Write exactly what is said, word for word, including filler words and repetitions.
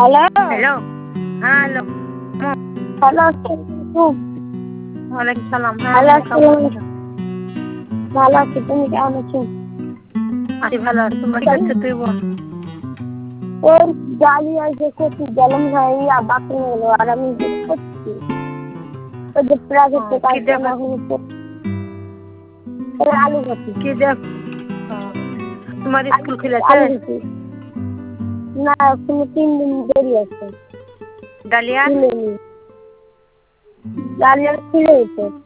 Hello hello হ্যাঁ hello hello আসসালামু ওয়ালাইকুম সালাম। হ্যাঁ হ্যালো কেমন আছো? ভালো আছি, তুমি কেমন আছো? আছি ভালো আছি। তোমরা কি করছো তুই বোন? ওই জালি আছে কচি জলম হয় বাকি হলো আর আমি করছি ওই যে প্রাইভেট কাজ কি দেখ হচ্ছে আলু ভাজি কি দেখ তোমার স্কুল খুলেছে? আলু ভাজি না এখনো তিন দিন দেরি আছে। ডালিয়া খুলেনি ডালিয়া খুলে গেছে।